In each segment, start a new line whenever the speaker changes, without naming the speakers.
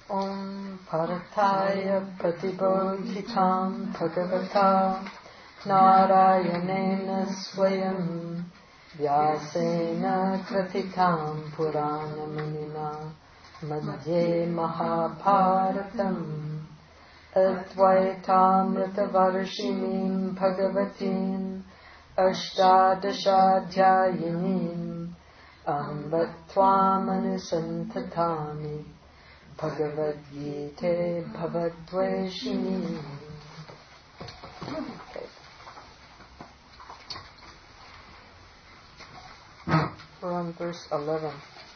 Om Parataya Pratibodhitam Bhagavata Narayanena Swayam Vyasena Kratitam Puranamunina Madhye Mahabharatam Advaitamritavarshimim Bhagavatim Ashtadashadhyayinim Ambatvamanusantatami Bhagavad Gita Bhavadveshini. Okay. We're on verse 11.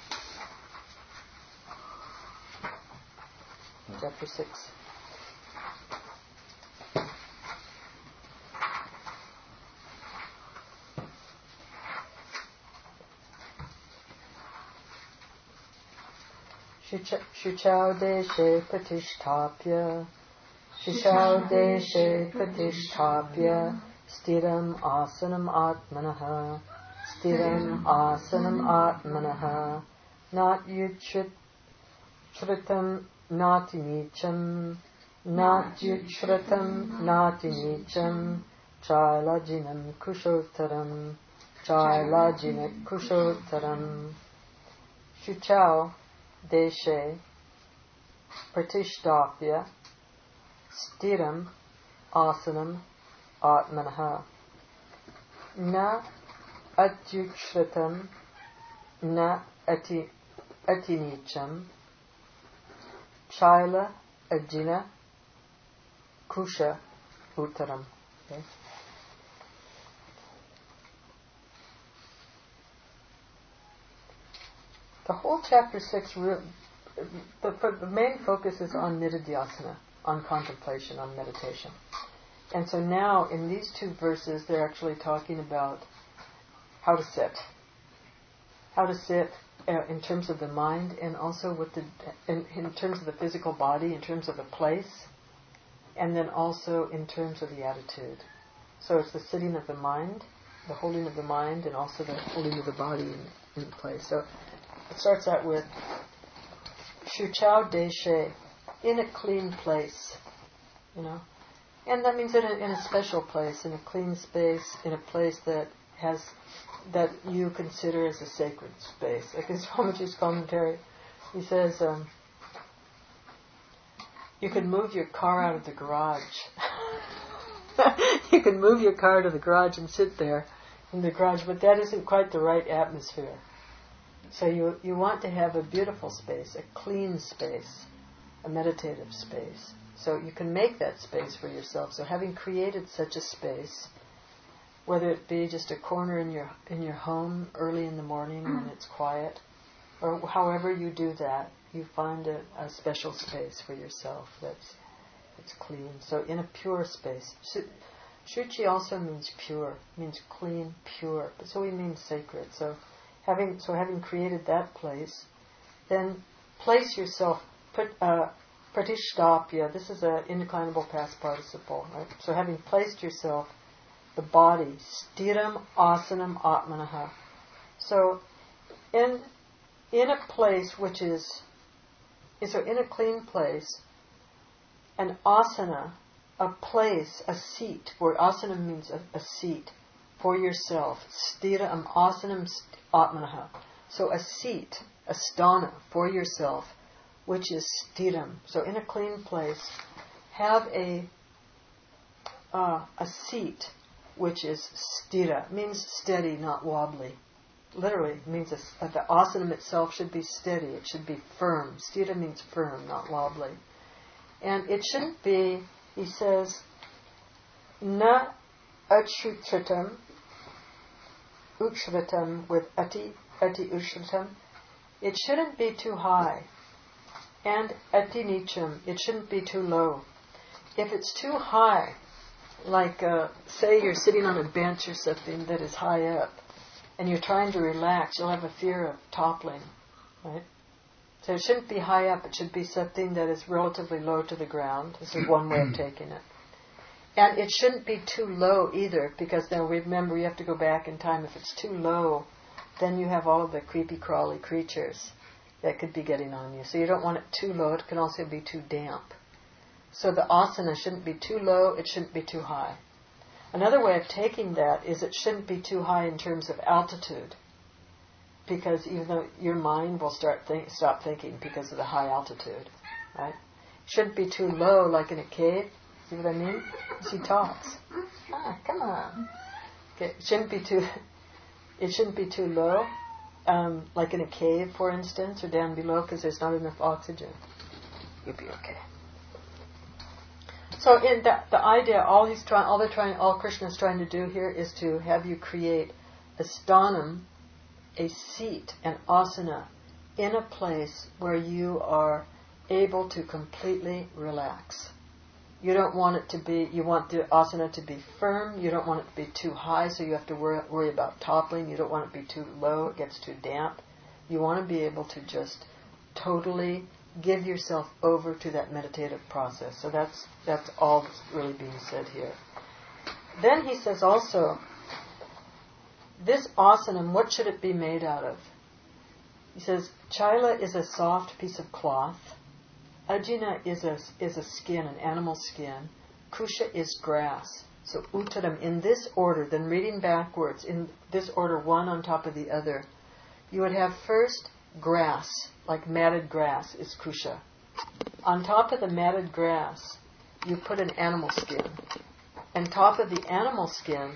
Chapter 6. Shuchau deshe pratishtapya stiram asanam atmanaha nat yutshritam nati nicham chailajinam kushotaram Shuchau deshe pratishtapya stiram asanam atmanaha na atyukshritam na atinicham chaila ajina kusha uttaram. Okay. The whole chapter 6, the main focus is on nididhyasana, on contemplation, on meditation. And so now, in these two verses, they're actually talking about how to sit. How to sit in terms of the mind, and also in terms of the physical body, in terms of the place, and then also in terms of the attitude. So it's the sitting of the mind, the holding of the mind, and also the holding of the body in place. So it starts out with Shuchau deshe, in a clean place, and that means in a special place, in a clean space, in a place that you consider as a sacred space. Like in Swamiji's commentary, he says, you can move your car out of the garage. You can move your car to the garage and sit there in the garage, but that isn't quite the right atmosphere. So you want to have a beautiful space, a clean space, a meditative space. So you can make that space for yourself. So having created such a space, whether it be just a corner in your home early in the morning when it's quiet, or however you do that, you find a special space for yourself that's clean. So in a pure space. Shuchi also means pure, means clean, pure. So we mean sacred. So having created that place, then place yourself, pratishtapya, this is an indeclinable past participle, right? So having placed yourself, the body, stiram asanam atmanaha. So in a place which is, so in a clean place, an asana, a place, a seat, where asana means a seat, for yourself, stiram asanam atmanaha. So a seat, a sthana for yourself, which is stiram. So in a clean place, have a seat which is stira. Means steady, not wobbly. Literally, it means the asana itself should be steady. It should be firm. Stira means firm, not wobbly. And it shouldn't be, he says, na achritam, uchritam with ati uchritam. It shouldn't be too high. And ati nicham, it shouldn't be too low. If it's too high, like say you're sitting on a bench or something that is high up, and you're trying to relax, you'll have a fear of toppling, right? So it shouldn't be high up, it should be something that is relatively low to the ground. This is one way of taking it. And it shouldn't be too low either, because now remember, you have to go back in time. If it's too low, then you have all of the creepy crawly creatures that could be getting on you. So you don't want it too low. It can also be too damp. So the asana shouldn't be too low. It shouldn't be too high. Another way of taking that is it shouldn't be too high in terms of altitude, because even though your mind will stop thinking because of the high altitude, right? Shouldn't be too low, like in a cave. See what I mean? She talks. Come on. Okay. It shouldn't be too low, like in a cave, for instance, or down below, because there's not enough oxygen. You'll be okay. So in the idea, all Krishna is trying to do here is to have you create a sthanam, a seat, an asana, in a place where you are able to completely relax. You don't want it to be, you want the asana to be firm, you don't want it to be too high, so you have to worry about toppling, you don't want it to be too low, it gets too damp. You want to be able to just totally give yourself over to that meditative process. So that's all that's really being said here. Then he says also, this asana, what should it be made out of? He says, Chaila is a soft piece of cloth. Ajina is a skin, an animal skin. Kusha is grass. So uttaram, in this order, then reading backwards, in this order, one on top of the other, you would have first grass, like matted grass is kusha. On top of the matted grass, you put an animal skin. On top of the animal skin,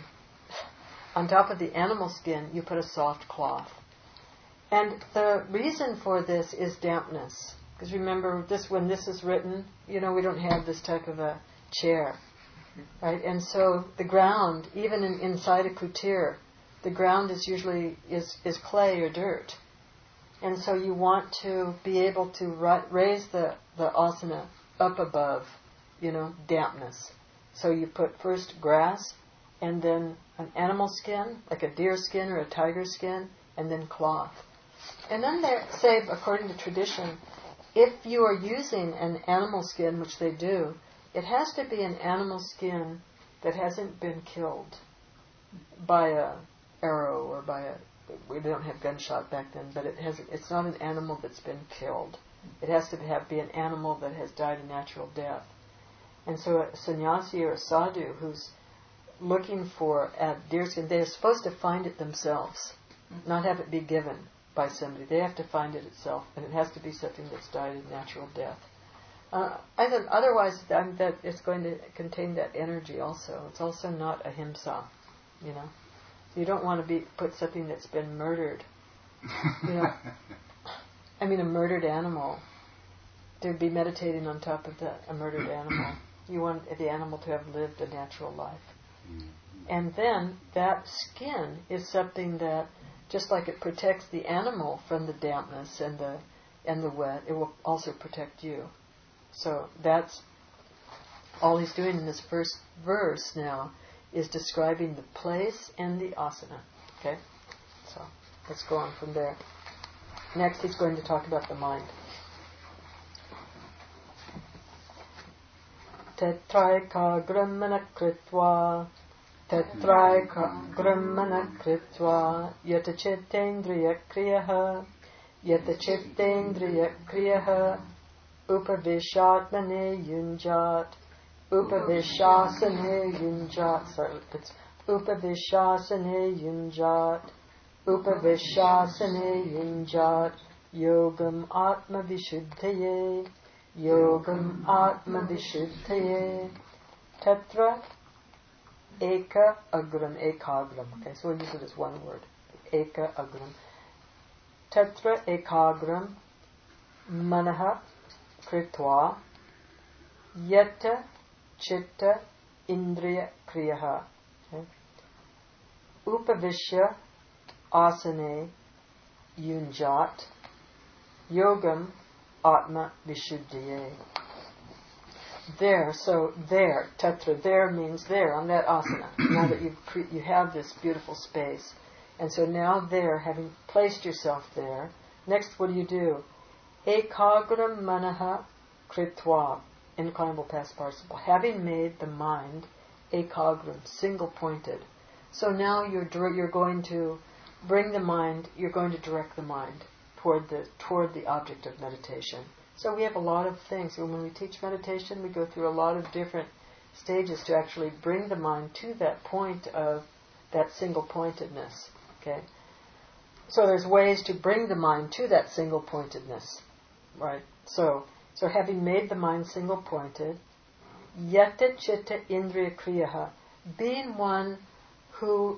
you put a soft cloth. And the reason for this is dampness. Because remember, when this is written, we don't have this type of a chair, right? And so the ground, even inside a kutir, the ground is usually is clay or dirt. And so you want to be able to raise the asana up above, dampness. So you put first grass, and then an animal skin, like a deer skin or a tiger skin, and then cloth. And then they say, according to tradition, if you are using an animal skin, which they do, it has to be an animal skin that hasn't been killed by a arrow or we don't have gunshot back then, but it's not an animal that's been killed. It has to be an animal that has died a natural death. And so a sannyasi or a sadhu who's looking for a deer skin, they're supposed to find it themselves, not have it be given by somebody. They have to find it itself, and it has to be something that's died a natural death. Otherwise, that it's going to contain that energy also. It's also not ahimsa, You don't want to put something that's been murdered. A murdered animal. To be meditating on top of a murdered animal. You want the animal to have lived a natural life. And then that skin is something that, just like it protects the animal from the dampness and the wet, it will also protect you. So that's all he's doing in this first verse now, is describing the place and the asana. Okay? So let's go on from there. Next he's going to talk about the mind. Tetraika grammana kritva yata chittendriya kriyaha upavishatmane yunjat upavishasane yunjat yogam atma vishuddhaye tatra eka agram. Okay, so we'll use it as one word. Eka agram. Tatra ekagram manaha kritva yata chitta indriya kriyaha. Okay. Upavishya asane yunjat yogam atma vishuddhaye. There, tatra, there means there, on that asana. Now that you have this beautiful space. And so now there, having placed yourself there, next what do? Ekagram manaha kritva, inclinable past participle. Having made the mind ekagram, single-pointed. So now you're going to bring the mind, you're going to direct the mind toward the object of meditation. So we have a lot of things. When we teach meditation, we go through a lot of different stages to actually bring the mind to that point of that single pointedness. Okay. So there's ways to bring the mind to that single pointedness, right? So having made the mind single pointed, yata chitta indriya kriyaha, being one whose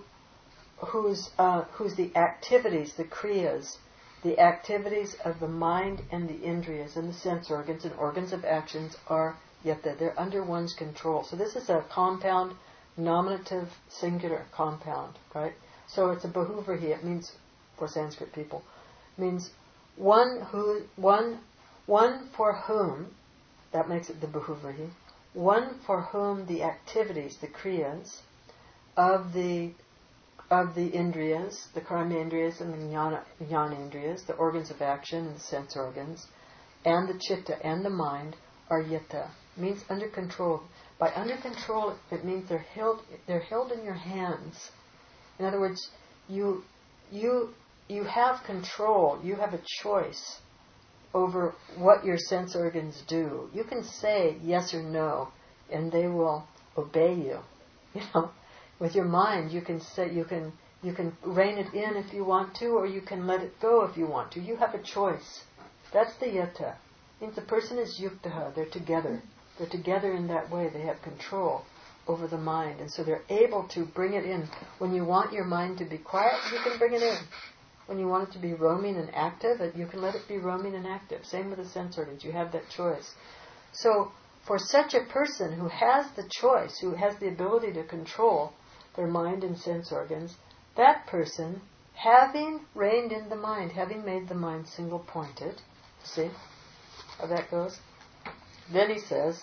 the activities, the kriyas, the activities of the mind and the indriyas and the sense organs and organs of actions are yata. They're under one's control. So this is a compound, nominative, singular compound, right? So it's a bahuvrihi. It means, for Sanskrit people, means one for whom, that makes it the bahuvrihi, one for whom the activities, the kriyas of the indriyas, the karma indriyas and the jnana indriyas, the organs of action and the sense organs, and the chitta and the mind are yata. Means under control. By under control, it means they're held in your hands. In other words, you have control. You have a choice over what your sense organs do. You can say yes or no, and they will obey you. With your mind, you can say you can rein it in if you want to, or you can let it go if you want to. You have a choice. That's the yata. It means the person is yuktaha. They're together. They're together in that way. They have control over the mind, and so they're able to bring it in. When you want your mind to be quiet, you can bring it in. When you want it to be roaming and active, you can let it be roaming and active. Same with the sense organs. You have that choice. So for such a person who has the choice, who has the ability to control their mind and sense organs, that person, having reined in the mind, having made the mind single-pointed, see how that goes? Then he says,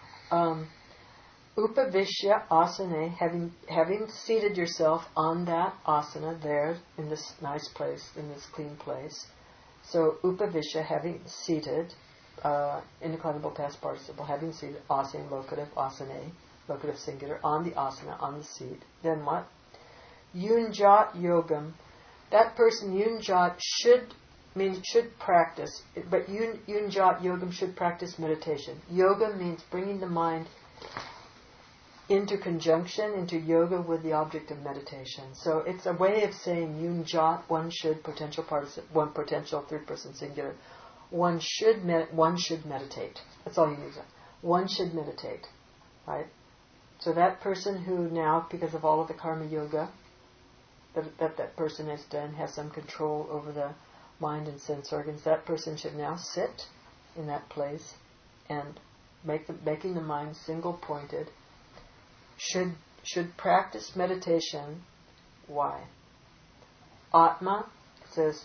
Upavishya asane, having seated yourself on that asana there in this nice place, in this clean place. So upavishya, having seated, indeclinable past participle, having seated, asane, locative, asane, locative singular, on the asana, on the seat. Then what? Yunjat yogam. That person, yunjat, should practice, but yunjat yogam should practice meditation. Yoga means bringing the mind into conjunction, into yoga with the object of meditation. So it's a way of saying yunjat, one should, potential participle, one potential third person singular. One should meditate. That's all you use. One should meditate, right? So that person who now, because of all of the karma yoga that person has done, has some control over the mind and sense organs, that person should now sit in that place and making the mind single-pointed, should practice meditation. Why? Atma, it says,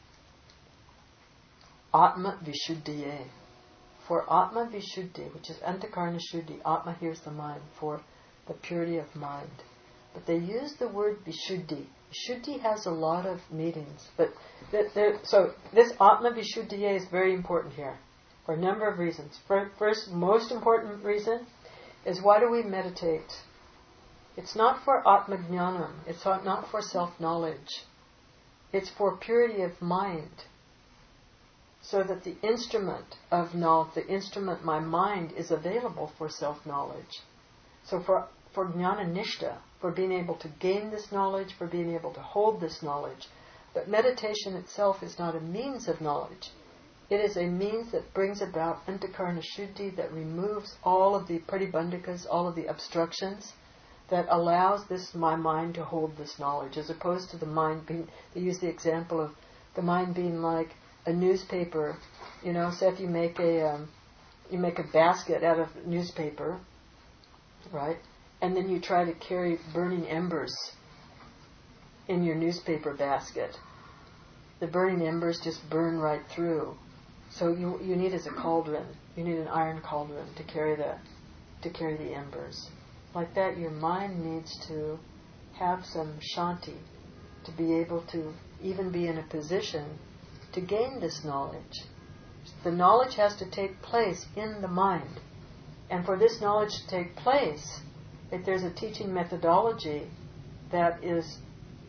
Atma Vishuddhiye. For Atma Vishuddhi, which is Antakarna Shuddhi, Atma here is the mind, for the purity of mind. But they use the word Vishuddhi. Shuddhi has a lot of meanings. So this Atma Vishuddhiye is very important here for a number of reasons. First, most important reason is, why do we meditate? It's not for Atma Jnanam. It's not for self-knowledge. It's for purity of mind. So that the instrument of knowledge, the instrument, my mind, is available for self-knowledge. So for Jnana Nishta, for being able to gain this knowledge, for being able to hold this knowledge. But meditation itself is not a means of knowledge. It is a means that brings about Antakarna Shuddhi, that removes all of the pratibandhakas, all of the obstructions, that allows my mind to hold this knowledge, as opposed to the mind being, they use the example of the mind being like a newspaper. So if you make a basket out of newspaper, right? And then you try to carry burning embers in your newspaper basket. The burning embers just burn right through. So you need as a cauldron. You need an iron cauldron to carry the embers. Like that, your mind needs to have some shanti to be able to even be in a position to gain this knowledge. The knowledge has to take place in the mind. And for this knowledge to take place, if there's a teaching methodology that is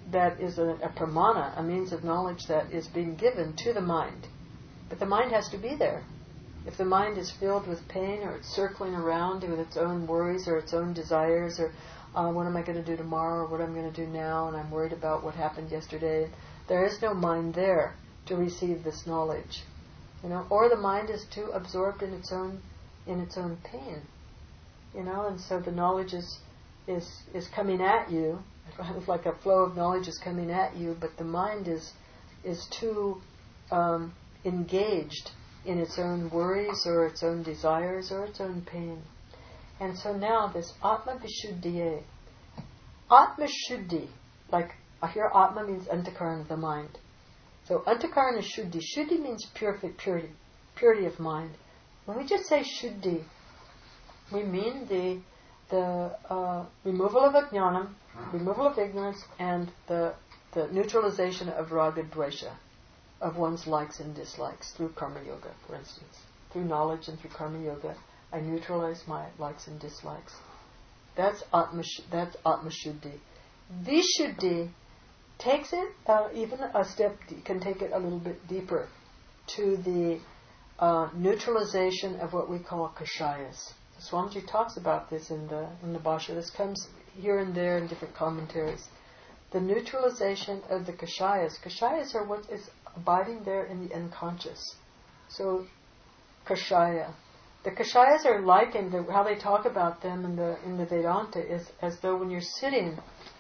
that is a pramana, a means of knowledge that is being given to the mind. But the mind has to be there. If the mind is filled with pain, or it's circling around with its own worries or its own desires, or what am I going to do tomorrow, or what I'm going to do now, and I'm worried about what happened yesterday, there is no mind there to receive this knowledge. Or the mind is too absorbed in its own pain. And so the knowledge is coming at you. It's like a flow of knowledge is coming at you, but the mind is too engaged in its own worries or its own desires or its own pain. And so now this Atma Vishuddhiye. Atma Shuddhi, like here Atma means Antakarana, the mind. So Antakarana Shuddhi. Shuddhi means purity of mind. When we just say Shuddhi, we mean the removal of ajnanam, removal of ignorance, and the neutralization of raga dvesha, of one's likes and dislikes through karma yoga, for instance. Through knowledge and through karma yoga, I neutralize my likes and dislikes. That's Atma Shuddhi. Vishuddhi takes it even a step, can take it a little bit deeper to the neutralization of what we call kashayas. Swamiji talks about this in the Bhashya. This comes here and there in different commentaries. The neutralization of the kashayas. Kashayas are what is abiding there in the unconscious. So, kashaya. The kashayas are likened, how they talk about them in the Vedanta is as though when you're sitting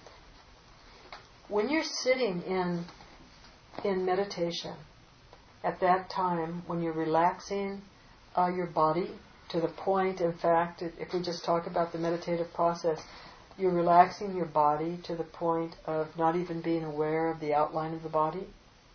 in meditation, at that time, when you're relaxing your body to the point, in fact, if we just talk about the meditative process, you're relaxing your body to the point of not even being aware of the outline of the body.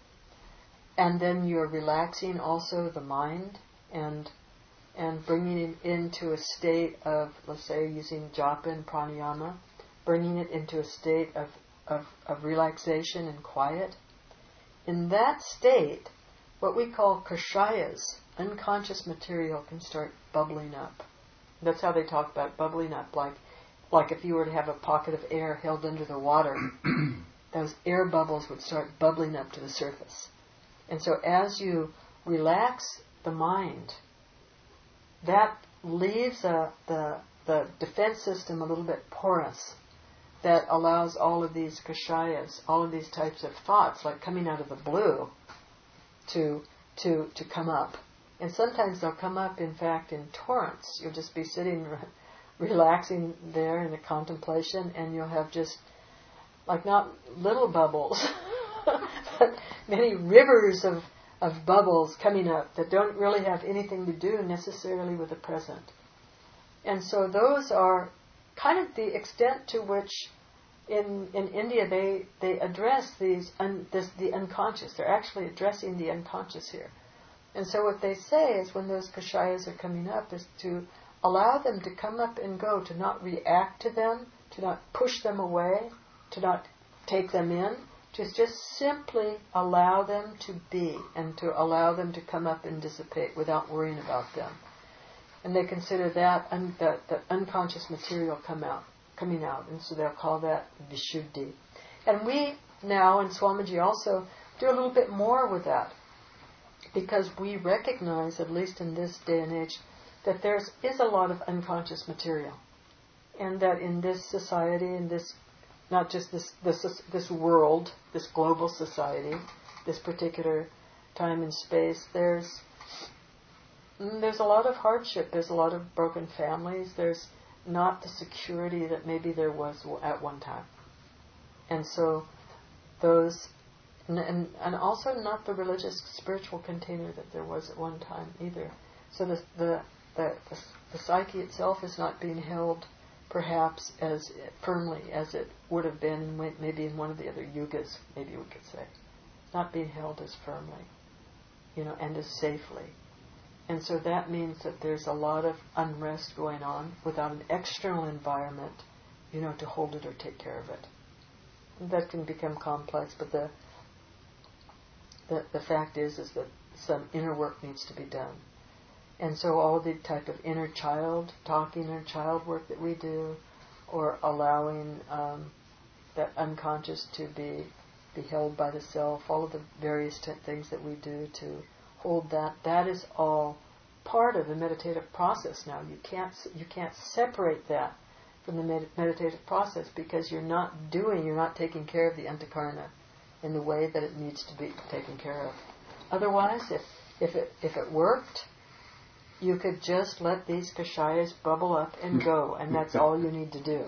And then you're relaxing also the mind and bringing it into a state of, let's say, using japa and pranayama, bringing it into a state of relaxation and quiet. In that state, what we call kashayas, unconscious material, can start bubbling up. That's how they talk about bubbling up, like if you were to have a pocket of air held under the water, those air bubbles would start bubbling up to the surface. And so as you relax the mind, that leaves the defense system a little bit porous, that allows all of these kashayas, all of these types of thoughts, like coming out of the blue, to come up. And sometimes they'll come up, in fact, in torrents. You'll just be sitting, relaxing there in a contemplation, and you'll have just, like not little bubbles, but many rivers of bubbles coming up that don't really have anything to do necessarily with the present. And so those are kind of the extent to which in India they address the unconscious. They're actually addressing the unconscious here. And so what they say is when those kashayas are coming up is to allow them to come up and go, to not react to them, to not push them away, to not take them in, to just simply allow them to be and to allow them to come up and dissipate without worrying about them. And they consider that the unconscious material coming out, and so they'll call that Vishuddhi. And we now, and Swamiji also, do a little bit more with that, because we recognize, at least in this day and age, that there is a lot of unconscious material, and that in this society, in this, not just this world, this global society, this particular time and space, there's a lot of hardship, there's a lot of broken families, there's not the security that maybe there was at one time. And so those, and also not the religious, spiritual container that there was at one time either. So the psyche itself is not being held perhaps as firmly as it would have been maybe in one of the other yugas, maybe we could say. Not being held as firmly, and as safely. And so that means that there's a lot of unrest going on without an external environment, to hold it or take care of it. And that can become complex, but the fact is that some inner work needs to be done. And so all the type of inner child work that we do, or allowing that unconscious to be held by the self, all of the various things that we do to hold that, that is all part of the meditative process now. You can't separate that from the meditative process, because you're not taking care of the antakarana in the way that it needs to be taken care of. Otherwise, if it worked, you could just let these kashayas bubble up and go, and that's all you need to do.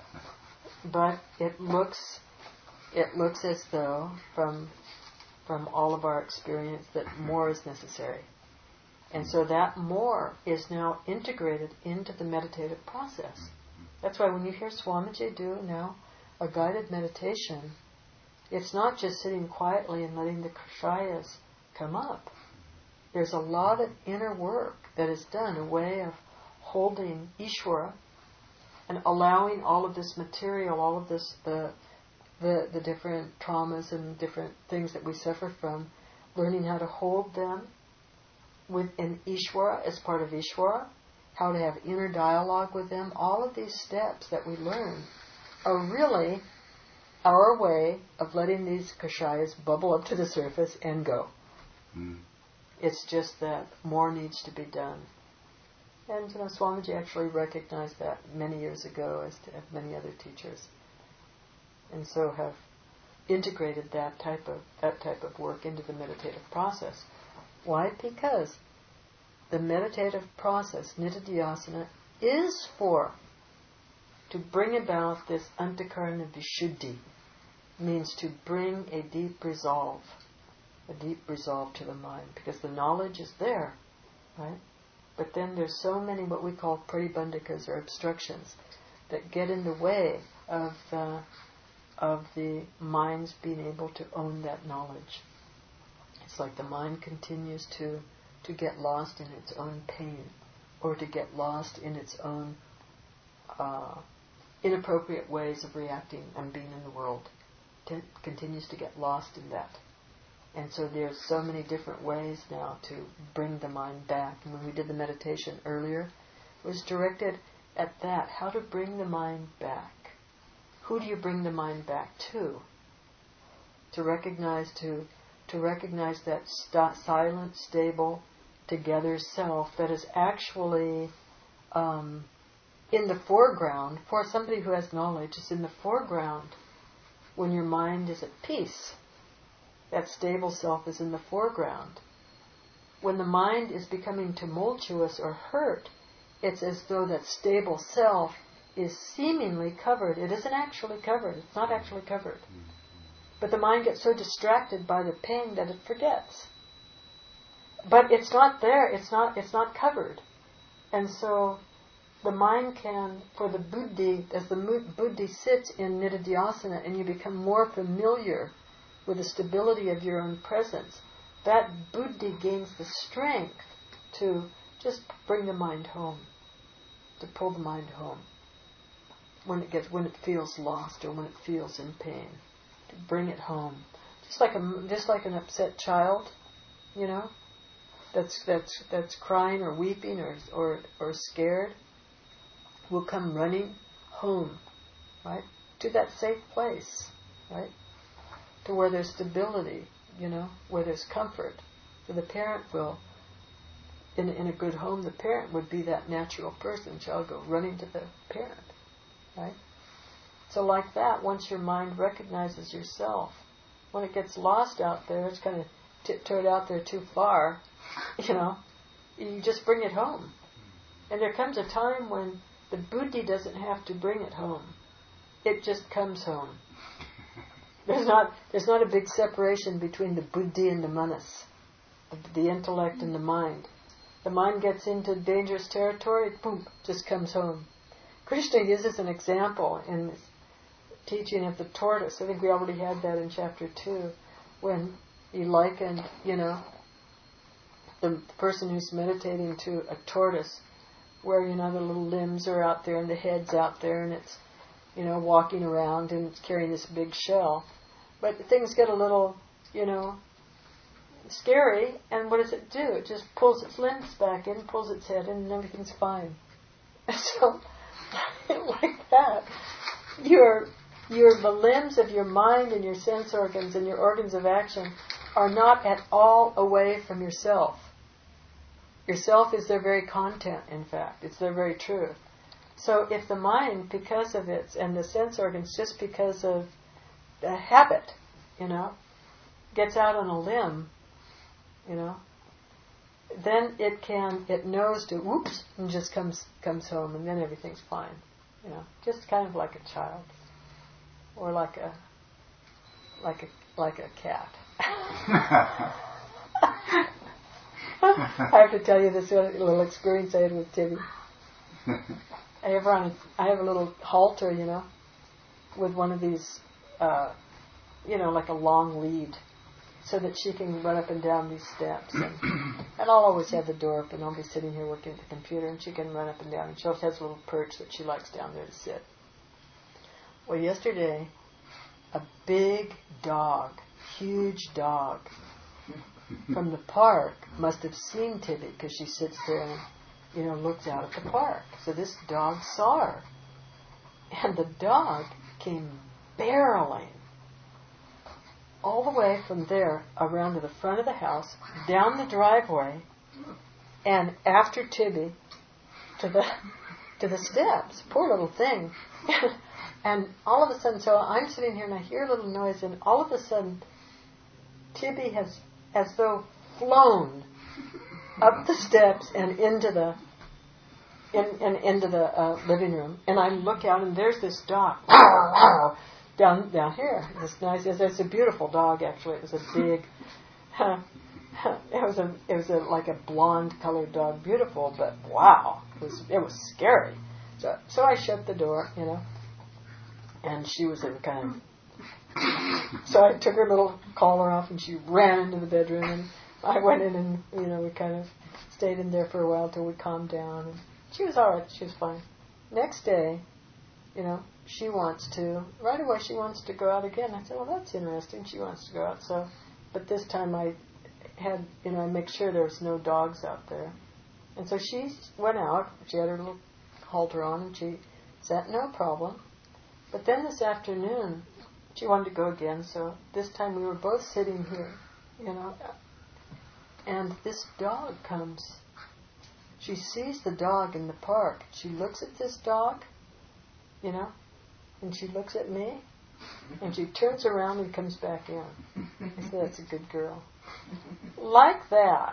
But it looks as though, from all of our experience, that more is necessary. And so that more is now integrated into the meditative process. That's why when you hear Swamiji do now a guided meditation, it's not just sitting quietly and letting the kashayas come up. There's a lot of inner work that is done, a way of holding Ishvara and allowing all of this material, all of this, the different traumas and different things that we suffer from, learning how to hold them within Ishvara as part of Ishvara, how to have inner dialogue with them. All of these steps that we learn are really our way of letting these kashayas bubble up to the surface and go. It's just that more needs to be done. And Swamiji actually recognized that many years ago, as have many other teachers, and so have integrated that type of work into the meditative process. Why? Because the meditative process, nididhyasana, is to bring about this antakarana vishuddhi, means to bring a deep resolve to the mind, because the knowledge is there, right? But then there's so many what we call pratibandhikas, or obstructions, that get in the way of the mind's being able to own that knowledge. It's like the mind continues to get lost in its own pain, or to get lost in its own inappropriate ways of reacting and being in the world. It continues to get lost in that. And so there's so many different ways now to bring the mind back. And when we did the meditation earlier, it was directed at that, how to bring the mind back. Who do you bring the mind back to? To recognize that silent, stable, together self that is actually in the foreground. For somebody who has knowledge, is in the foreground when your mind is at peace. That stable self is in the foreground. When the mind is becoming tumultuous or hurt, it's as though that stable self is seemingly covered. It isn't actually covered. It's not actually covered. But the mind gets so distracted by the pain that it forgets. But it's not there. It's not covered. And so the mind can, for the buddhi, as the buddhi sits in nididhyasana and you become more familiar with the stability of your own presence, that buddhi gains the strength to just bring the mind home, to pull the mind home when it feels lost or when it feels in pain, to bring it home, just like an upset child, that's crying or weeping or scared, will come running home, right, to that safe place, right, to where there's stability, where there's comfort. So the parent will, in a good home, the parent would be that natural person. Child go running to the parent, right? So like that, once your mind recognizes yourself, when it gets lost out there, it's kind of tiptoed out there too far, you just bring it home. And there comes a time when the buddhi doesn't have to bring it home. It just comes home. There's not a big separation between the buddhi and the manas, the intellect and the mind. The mind gets into dangerous territory, boom, just comes home. Krishna uses an example in this teaching of the tortoise. I think we already had that in chapter 2, when he likened, the person who's meditating to a tortoise, where, the little limbs are out there and the head's out there and it's, walking around and it's carrying this big shell. But things get a little, scary, and what does it do? It just pulls its limbs back in, pulls its head in, and everything's fine. So, like that, the limbs of your mind and your sense organs and your organs of action are not at all away from yourself. Yourself is their very content, in fact. It's their very truth. So if the mind, because of its, and the sense organs, just because of the habit, gets out on a limb, then it knows to whoops and just comes home, and then everything's fine. Just kind of like a child, or like a cat. I have to tell you this little experience I had with Tibby. I have a little halter, with one of these, like a long lead, so that she can run up and down these steps. And I'll always have the door open. I'll be sitting here working at the computer, and she can run up and down. And she always has a little perch that she likes down there to sit. Well, yesterday, a big dog, huge dog, from the park must have seen Tibby, because she sits there and, looks out at the park. So this dog saw her. And the dog came barreling all the way from there around to the front of the house, down the driveway, and after Tibby to the steps. Poor little thing. And all of a sudden, so I'm sitting here and I hear a little noise, and all of a sudden Tibby has, as though flown up the steps and into the living room. And I look out, and there's this dog down here. It's nice. It's a beautiful dog, actually. It was a big. It was like a blonde colored dog, beautiful, but wow, it was scary. So I shut the door, and she was in kind of. So I took her little collar off, and she ran into the bedroom, and I went in, and we kind of stayed in there for a while till we calmed down. And she was all right. She was fine. Next day, she wants to, right away she wants to go out again. I said, well, that's interesting. She wants to go out. So, but this time I had, I make sure there's no dogs out there. And so she went out. She had her little halter on, and she sat, no problem. But then this afternoon, she wanted to go again. So this time we were both sitting here, and this dog comes. She sees the dog in the park. She looks at this dog, and she looks at me, and she turns around and comes back in. I said, that's a good girl. Like that.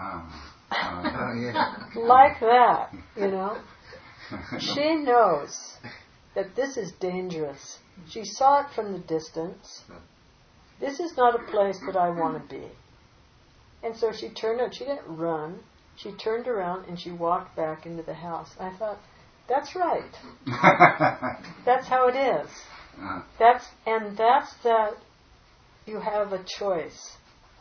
Like that, She knows that this is dangerous. She saw it from the distance. This is not a place that I want to be. And so she turned around. She didn't run. She turned around and she walked back into the house. I thought, that's right. That's how it is. That's that you have a choice.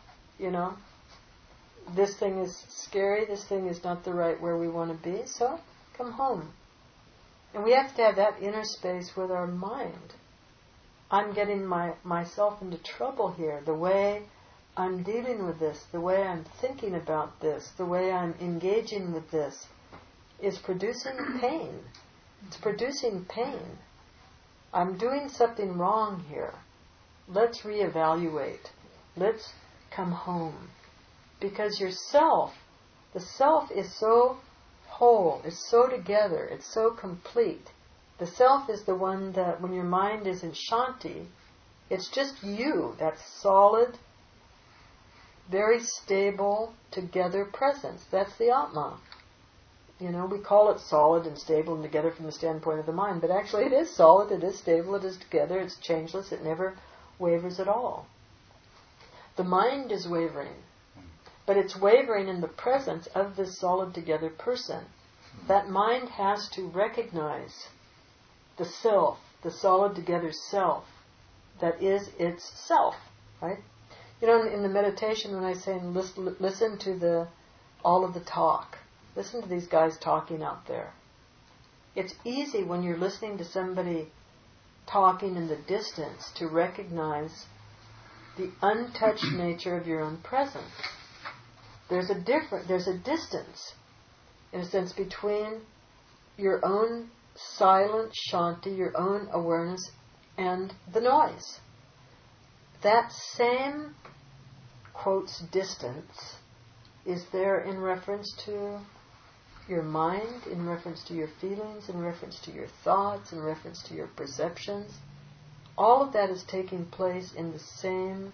This thing is scary. This thing is not the right where we want to be. So come home. And we have to have that inner space with our mind. I'm getting myself into trouble here. The way I'm dealing with this, the way I'm thinking about this, the way I'm engaging with this is producing pain. It's producing pain. I'm doing something wrong here. Let's reevaluate. Let's come home. Because yourself, the self is so whole, it's so together, it's so complete. The self is the one that when your mind is in shanti, it's just you, that solid, very stable, together presence. That's the Atma. We call it solid and stable and together from the standpoint of the mind, but actually it is solid, it is stable, it is together, it's changeless, it never wavers at all. The mind is wavering, but it's wavering in the presence of this solid together person. That mind has to recognize the self, the solid together self, that is its self, right? In the meditation when I say listen to all of the talk, listen to these guys talking out there. It's easy when you're listening to somebody talking in the distance to recognize the untouched nature of your own presence. There's a distance, in a sense, between your own silent shanti, your own awareness, and the noise. That same, quotes, distance is there in reference to your mind, in reference to your feelings, in reference to your thoughts, in reference to your perceptions. All of that is taking place in the same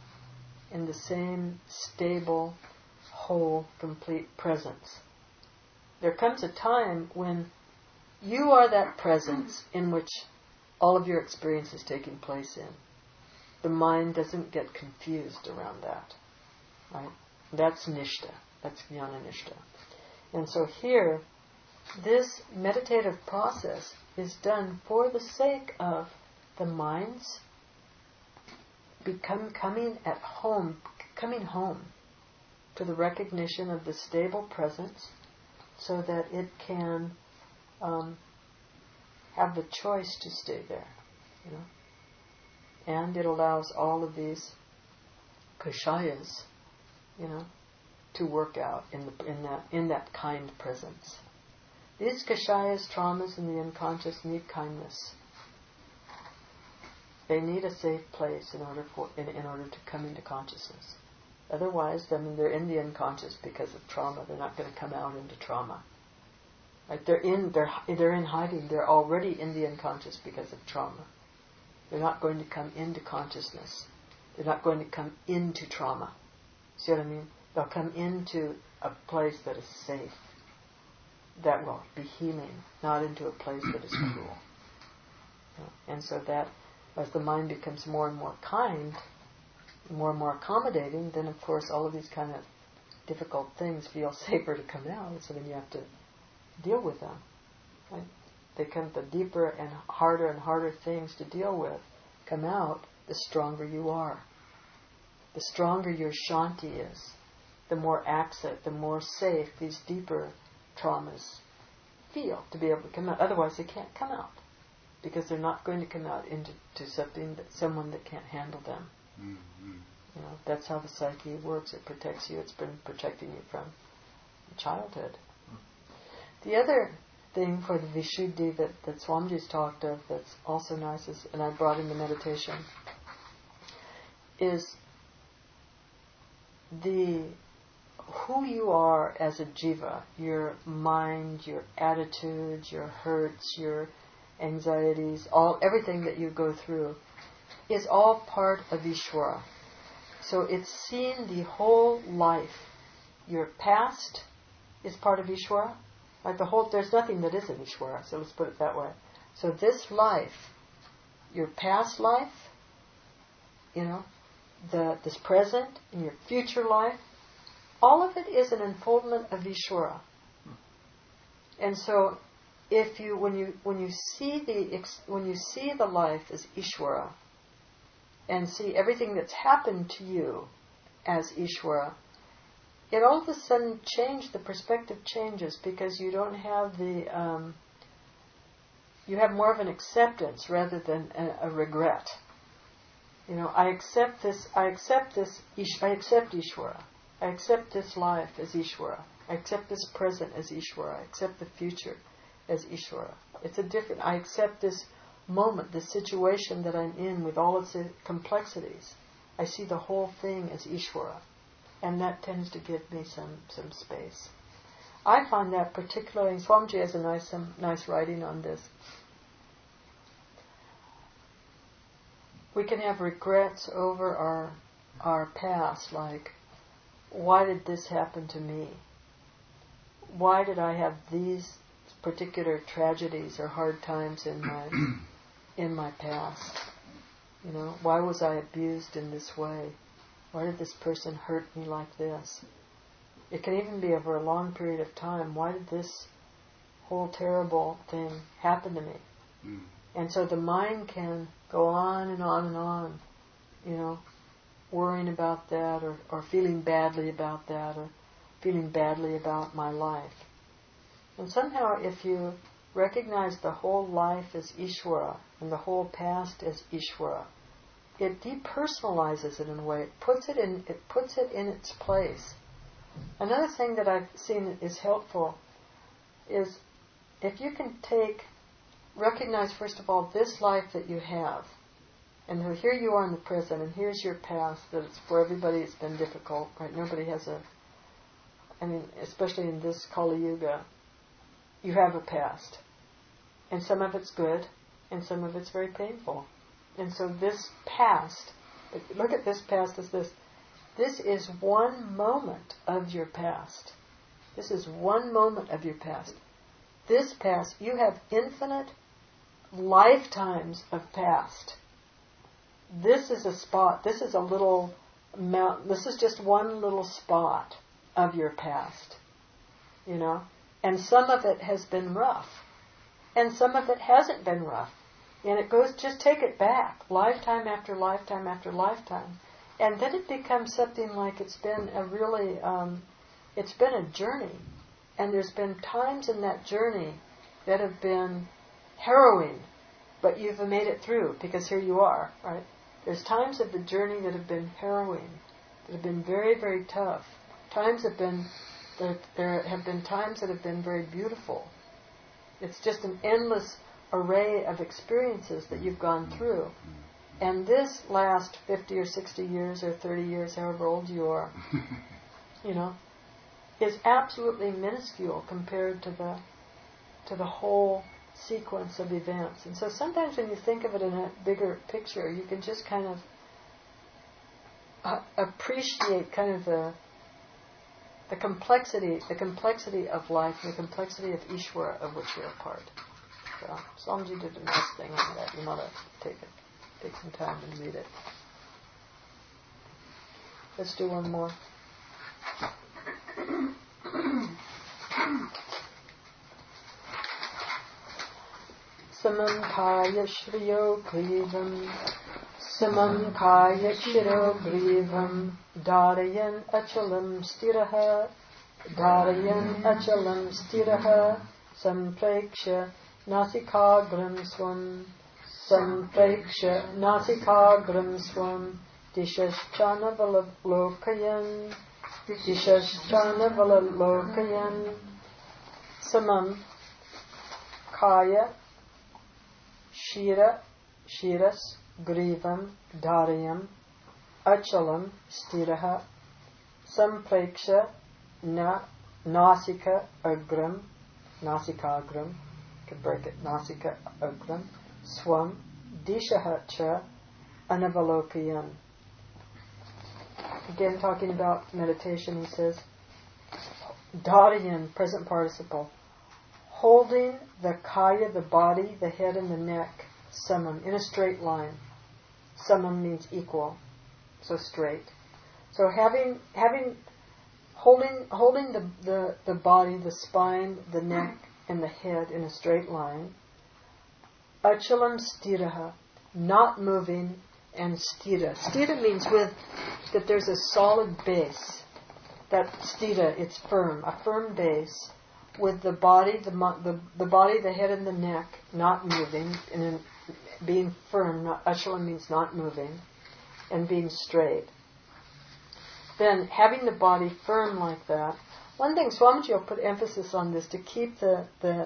stable, whole, complete presence. There comes a time when you are that presence in which all of your experience is taking place in. The mind doesn't get confused around that. Right? That's nishta. That's jnana nishta. And so here, this meditative process is done for the sake of the mind's coming home to the recognition of the stable presence, so that it can have the choice to stay there, you know. And it allows all of these kashayas, you know, to work out in that kind presence. These kashayas, traumas, and the unconscious need kindness. They need a safe place in order to come into consciousness. Otherwise, they're in the unconscious because of trauma. They're not going to come out into trauma. Right? They're in hiding. They're already in the unconscious because of trauma. They're not going to come into consciousness. They're not going to come into trauma. See what I mean? They'll come into a place that is safe, that will be healing, not into a place that is cruel. And so that, as the mind becomes more and more kind, more and more accommodating, then of course all of these kind of difficult things feel safer to come out. So then you have to deal with them. Right? They come, the deeper and harder things to deal with come out, the stronger you are. The stronger your shanti is, the more access, the more safe these deeper traumas feel to be able to come out. Otherwise they can't come out, because they're not going to come out into someone that can't handle them. Mm-hmm. You know, that's how the psyche works. It protects you. It's been protecting you from childhood. The other thing for the Vishuddhi that Swamiji's talked of that's also nice, and I brought in the meditation, is who you are as a jiva, your mind, your attitudes, your hurts, your anxieties, everything that you go through is all part of Ishvara. So it's seeing the whole life. Your past is part of Ishvara. Like there's nothing that isn't Ishvara, so let's put it that way. So this life, your past life, you know, this present and your future life, all of it is an unfoldment of Ishvara. And so, when you see the life as Ishvara, and see everything that's happened to you as Ishvara, it all of a sudden the perspective changes, because you don't have you have more of an acceptance rather than a regret. You know, I accept Ishvara. I accept this life as Ishvara. I accept this present as Ishvara. I accept the future as Ishvara. I accept this moment, this situation that I'm in with all its complexities. I see the whole thing as Ishvara. And that tends to give me some space. I find that particularly, Swamiji has some nice writing on this. We can have regrets over our past, like, why did this happen to me? Why did I have these particular tragedies or hard times in my past? You know, why was I abused in this way? Why did this person hurt me like this? It can even be over a long period of time. Why did this whole terrible thing happen to me? Mm. And so the mind can go on and on and on, you know, worrying about that, or feeling badly about that, or feeling badly about my life. And somehow, if you recognize the whole life as Ishvara and the whole past as Ishvara, it depersonalizes it in a way. It puts it in its place. Another thing that I've seen is helpful is if you can recognize first of all this life that you have. And so here you are in the present, and here's your past. That it's for everybody it's been difficult, right? Nobody has especially in this Kali Yuga, you have a past. And some of it's good, and some of it's very painful. And so this past, look at this past as this. This is one moment of your past. This is one moment of your past. This past, you have infinite lifetimes of past. This is a spot, this is a little mountain, this is just one little spot of your past, you know. And some of it has been rough, and some of it hasn't been rough. And it goes, just take it back, lifetime after lifetime after lifetime. And then it becomes something like it's been a really, it's been a journey. And there's been times in that journey that have been harrowing, but you've made it through, because here you are, right? There's times of the journey that have been harrowing, that have been very, very tough. There have been times that have been very beautiful. It's just an endless array of experiences that you've gone through. And this last 50 or 60 years or 30 years, however old you are, you know, is absolutely minuscule compared to the whole sequence of events. And so sometimes when you think of it in a bigger picture, you can just kind of appreciate kind of the complexity of life, and the complexity of Ishvara, of which you're a part. So Swamiji did a nice thing on that. You might take some time and read it. Let's do one more. Samam kaya shriyo grivam, samam kaya shiro grivam, dharayan achalam stiraha, sampreksha nasikagram swam, dishashchana valalokayan, samam kaya shiras grivam dharayam achalam stiraha sampreksha nasika agram, could break it, nasika agram, swam dishaha cha anavalokayan. Again, talking about meditation, he says, dharayan, present participle, holding the kaya, the body, the head and the neck, samam, in a straight line. Samam means equal, so straight. So holding the body, the spine, the neck, and the head in a straight line. Achalam stiraha, not moving, and stira. Stira means that there's a solid base. That stira, it's firm, a firm base, with the body, the body, the head, and the neck not moving, and being firm. Achalam means not moving, and being straight. Then having the body firm like that. One thing, Swamiji will put emphasis on this, to keep the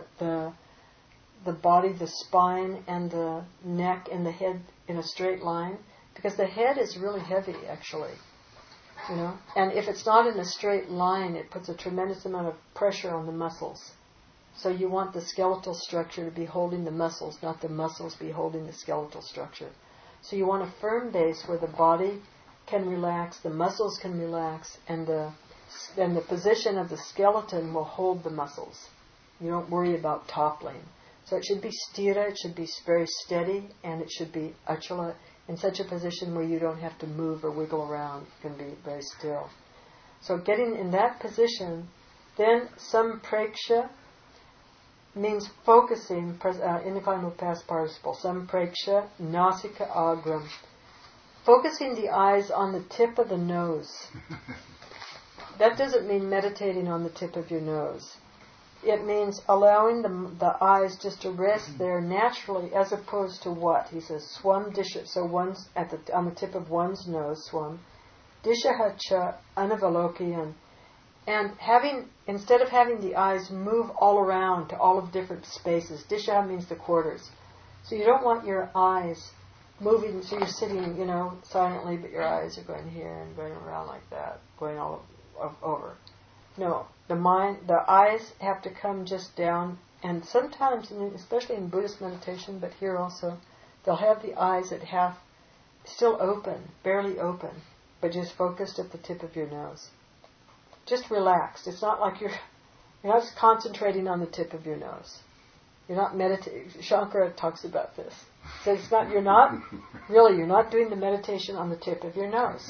body, the spine, and the neck and the head in a straight line, because the head is really heavy, actually. You know, and if it's not in a straight line, it puts a tremendous amount of pressure on the muscles. So you want the skeletal structure to be holding the muscles, not the muscles be holding the skeletal structure. So you want a firm base where the body can relax, the muscles can relax, and then the position of the skeleton will hold the muscles. You don't worry about toppling. So it should be stira, it should be very steady, and it should be achala, in such a position where you don't have to move or wiggle around. You can be very still. So getting in that position, then sampreksha means focusing, inclined with past participle. Sampreksha nasika agram, focusing the eyes on the tip of the nose. That doesn't mean meditating on the tip of your nose. It means allowing the eyes just to rest there naturally, as opposed to what? He says, swam disha, so one's on the tip of one's nose, swam, dishaha cha anavalokayan. And instead of having the eyes move all around to all of different spaces, disha means the quarters. So you don't want your eyes moving, so you're sitting, silently, but your eyes are going here and going around like that, going all over. No, the eyes have to come just down, and sometimes, especially in Buddhist meditation, but here also, they'll have the eyes at half, still open, barely open, but just focused at the tip of your nose. Just relaxed. It's not like you're not just concentrating on the tip of your nose. You're not meditating. Shankara talks about this. So you're not doing the meditation on the tip of your nose.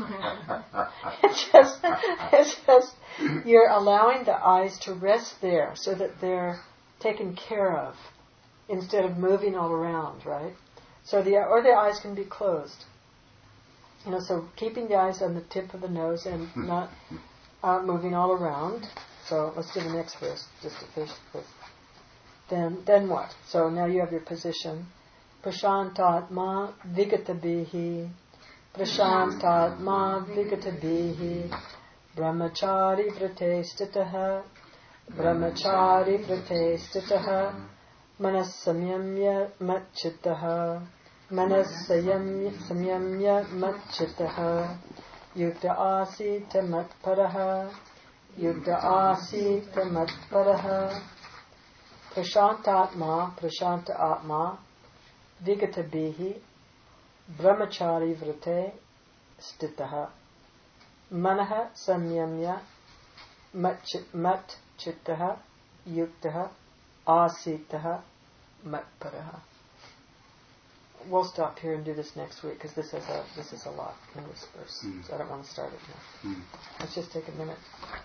It's just you're allowing the eyes to rest there so that they're taken care of instead of moving all around, right? So the eyes can be closed. So keeping the eyes on the tip of the nose and not moving all around. So let's do the next verse just to finish this. Then what? So now you have your position. Prashantatma vigatabihi. Prashantatma vigatabihi. Brahmachari vrate stitaha. Brahmachari vrate stitaha. Manas samyamya matchitaha. Manas samyamya matchitaha. Yukta asita matparaha. Yukta asita matparaha. Prashantatma, prashanta atma, vigatabihi, brahmachari vrate, stitaha, manaha samyamya, mat chittaha, yuktaha, asitaha, matparaha. We'll stop here and do this next week because this is a lot in this verse, so I don't want to start it now. Let's just take a minute.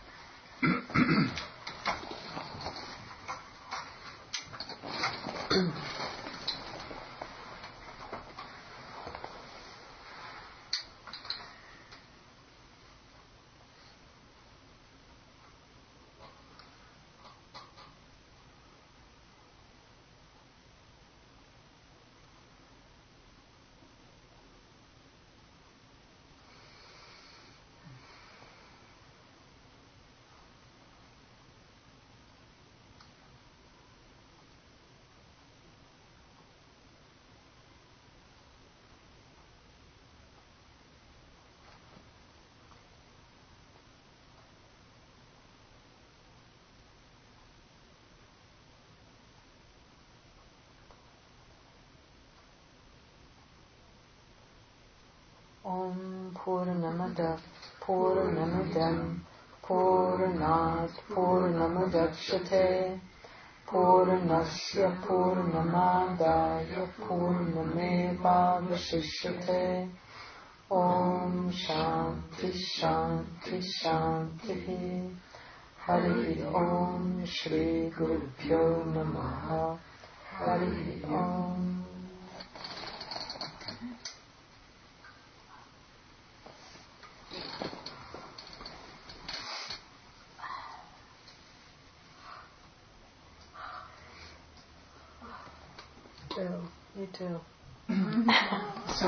Om Purnamada Purnamidam Purnat Purnamadakshate Purnasya Purnamadaya Purnameva Vashishyate. Om Shanti Shanti Shanti. Hari Om Shri Guru Pyo Namaha. Hari Om. Me too.
So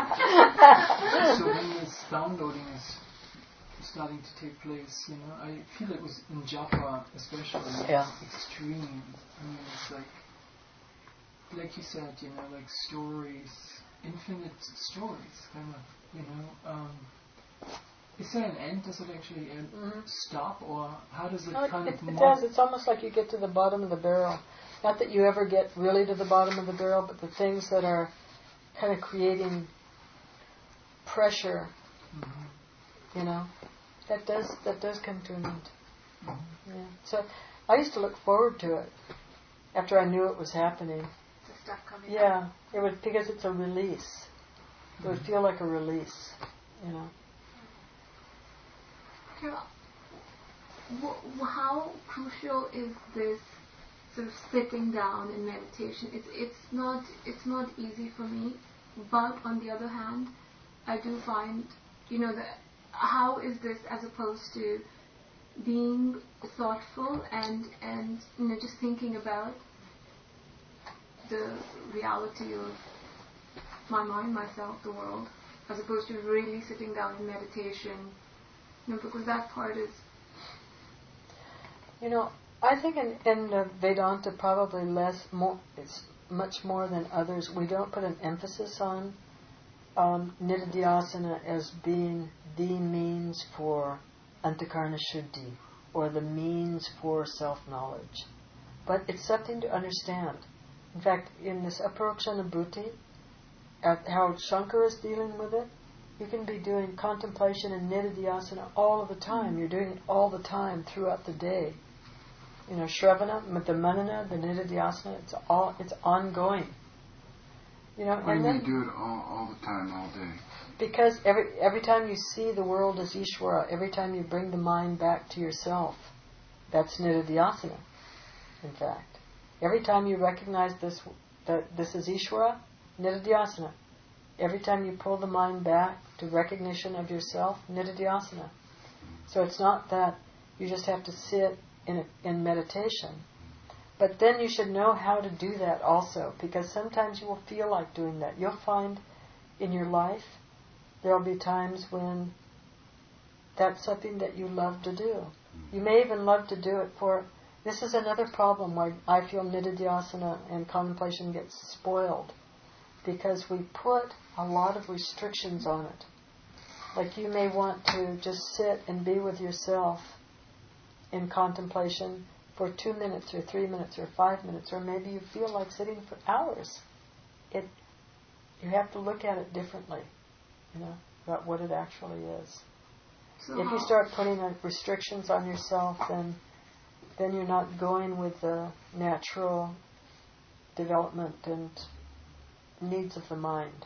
when this downloading is starting to take place, I feel it was in Japa especially extreme. I mean, it's like you said, like stories, infinite stories, kind of, is there an end? Does it actually stop, or how does it
it does. It's almost like you get to the bottom of the barrel. Not that you ever get really to the bottom of the barrel, but the things that are kind of creating pressure, that does come to an end. Yeah. So I used to look forward to it after I knew it was happening.
The stuff coming
up. It would, because it's a release. It would feel like a release,
Carol, how crucial is this sort of sitting down in meditation? It's not easy for me, but on the other hand, I do find that how is this as opposed to being thoughtful and just thinking about the reality of my mind, myself, the world, as opposed to really sitting down in meditation, because that part is.
I think in Vedanta probably much more than others, we don't put an emphasis on Nididhyasana as being the means for Antakarna Shuddhi or the means for self-knowledge. But it's something to understand. In fact, in this Aparokshanubhuti, how Shankara is dealing with it, you can be doing contemplation and Nididhyasana all of the time. You're doing it all the time throughout the day. Shravana, the Manana, the Nididhyasana, it's ongoing.
Why do you do it all the time, all day?
Because every time you see the world as Ishvara, every time you bring the mind back to yourself, that's Nididhyasana, in fact. Every time you recognize that this is Ishvara, Nididhyasana. Every time you pull the mind back to recognition of yourself, Nididhyasana. So it's not that you just have to sit in meditation. But then you should know how to do that also, because sometimes you will feel like doing that. You'll find in your life there will be times when that's something that you love to do. You may even love to do it for... This is another problem why I feel Nididhyasana and contemplation gets spoiled, because we put a lot of restrictions on it. Like you may want to just sit and be with yourself in contemplation for 2 minutes or 3 minutes or 5 minutes, or maybe you feel like sitting for hours. You have to look at it differently, about what it actually is.
So
if you start putting restrictions on yourself, then you're not going with the natural development and needs of the mind.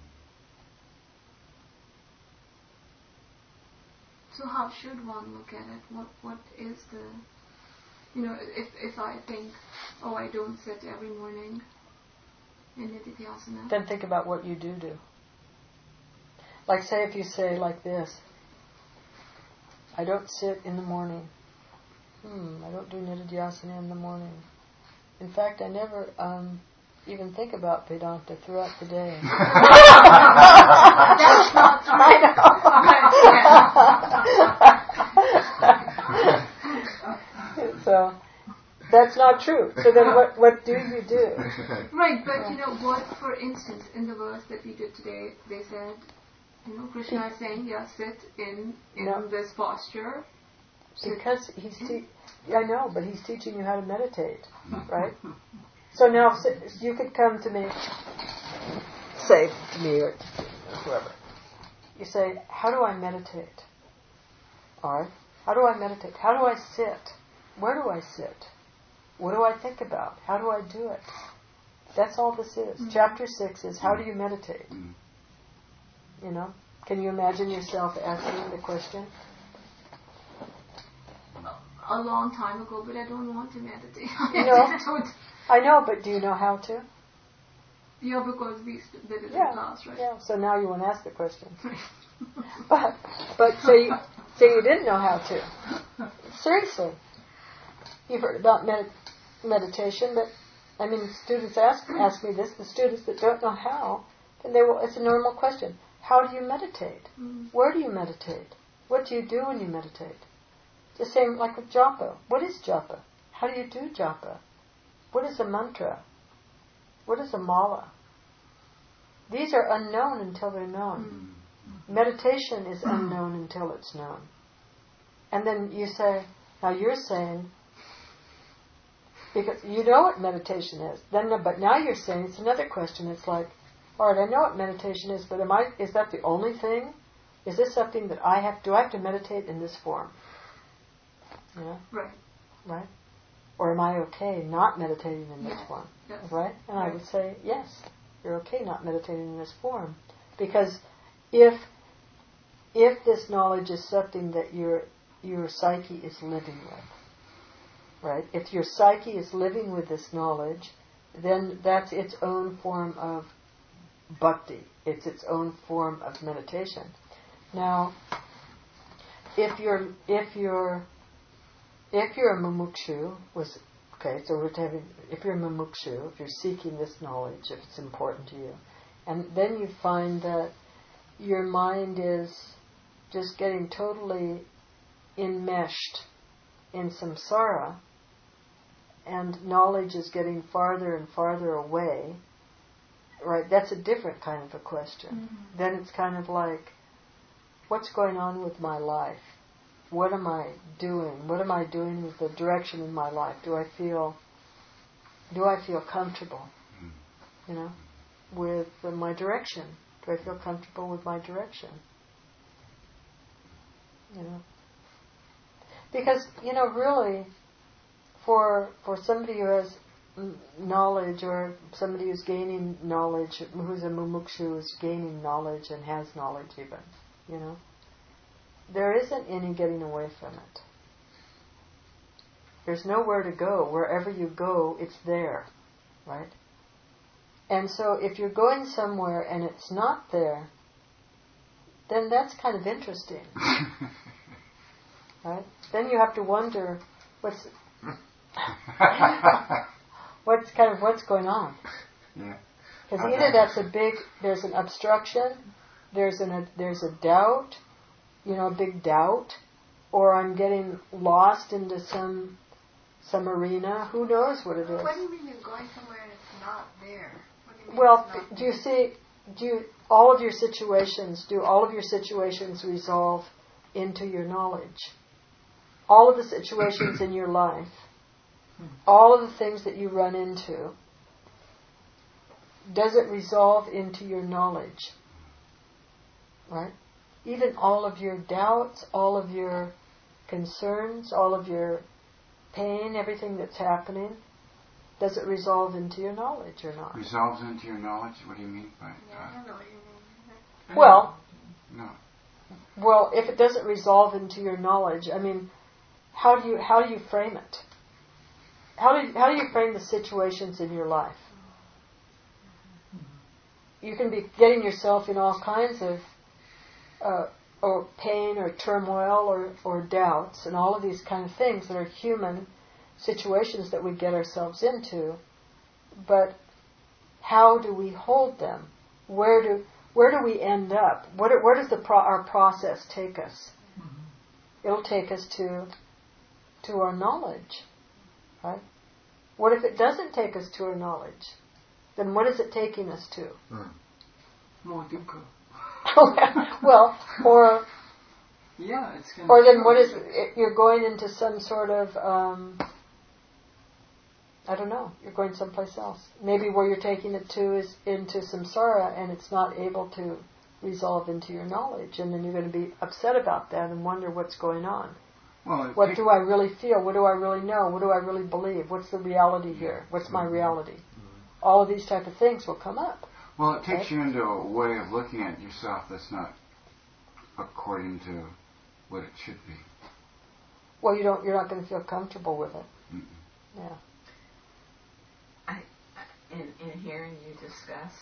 So how should one look at it? What is the... if I think, I don't sit every morning in Nididhyasana.
Then think about what you do. Like say if you say like this, I don't sit in the morning. I don't do Nididhyasana in the morning. In fact, I never even think about Vedanta throughout the day.
That's not true.
I know. So that's not true. So then what do you do?
Right, but what, for instance, in the verse that we did today, they said, Krishna is saying, sit in this posture.
Because I know, but he's teaching you how to meditate, right? So now you could come to me, say to me or whoever. You say, how do I meditate? All right. How do I meditate? How do I sit? Where do I sit? What do I think about? How do I do it? That's all this is. Mm-hmm. Chapter 6 is how do you meditate? Mm-hmm. Can you imagine yourself asking the question?
A long time ago, but I don't want to meditate.
I know, but do you know how to?
Yeah, because we did it in class, right?
Yeah, so now you won't ask the question. but say you didn't know how to. Seriously. You've heard about meditation, but students ask me this, the students that don't know how, then it's a normal question. How do you meditate? Where do you meditate? What do you do when you meditate? The same like with japa. What is japa? How do you do japa? What is a mantra? What is a mala? These are unknown until they're known. Meditation is unknown until it's known. And then you say, now you're saying, because you know what meditation is. But now you're saying, it's another question. It's like, all right, I know what meditation is, but is that the only thing? Is this something that do I have to meditate in this form? Right? Or am I okay not meditating in this form?
Yes.
Right? And I would say, yes, you're okay not meditating in this form. Because if this knowledge is something that your psyche is living with, right? If your psyche is living with this knowledge, then that's its own form of bhakti. It's its own form of meditation. Now, if you're a mumukshu, if you're a mumukshu, if you're seeking this knowledge, if it's important to you, and then you find that your mind is just getting totally enmeshed in samsara, and knowledge is getting farther and farther away, right, that's a different kind of a question. Mm-hmm. Then it's kind of like, what's going on with my life? What am I doing? What am I doing with the direction in my life? Do I feel comfortable, you know, with my direction? Do I feel comfortable with my direction? You know, because, you know, really, for somebody who has knowledge, or somebody who's gaining knowledge, who's a mumukshu, who's gaining knowledge and has knowledge even, you know, there isn't any getting away from it. There's nowhere to go. Wherever you go, it's there, right? And so if you're going somewhere and it's not there, then that's kind of interesting. Right? Then you have to wonder what's going on.
Yeah.
Because either there's an obstruction, there's a doubt, you know, a big doubt, or I'm getting lost into some arena. Who knows what it is?
What do you mean you're going somewhere and it's not there? What do you mean
well,
it's not
do you see? Do all of your situations resolve into your knowledge? All of the situations in your life, all of the things that you run into, does it resolve into your knowledge? Right? Even all of your doubts, all of your concerns, all of your pain, everything that's happening, does it resolve into your knowledge or not?
Resolves into your knowledge? What do you mean by that?
I don't know what you mean.
Well,
no.
Well, if it doesn't resolve into your knowledge, I mean, how do you frame it? How do you frame the situations in your life? You can be getting yourself in all kinds of or pain or turmoil or doubts and all of these kind of things that are human situations that we get ourselves into. But how do we hold them? Where do we end up? Where does our process take us? Mm-hmm. It'll take us to our knowledge, right? What if it doesn't take us to our knowledge? Then what is it taking us to?
More dukkha.
Well, or
yeah, it's kind
or then what is it? You're going into some sort of I don't know. You're going someplace else. Maybe where you're taking it to is into samsara, and it's not able to resolve into your knowledge, and then you're going to be upset about that and wonder what's going on.
Well,
what do I really feel? What do I really know? What do I really believe? What's the reality here? What's my reality? All of these type of things will come up.
Well, it takes you into a way of looking at yourself that's not according to what it should be.
Well, you're not going to feel comfortable with it.
Mm-mm.
Yeah.
In hearing you discuss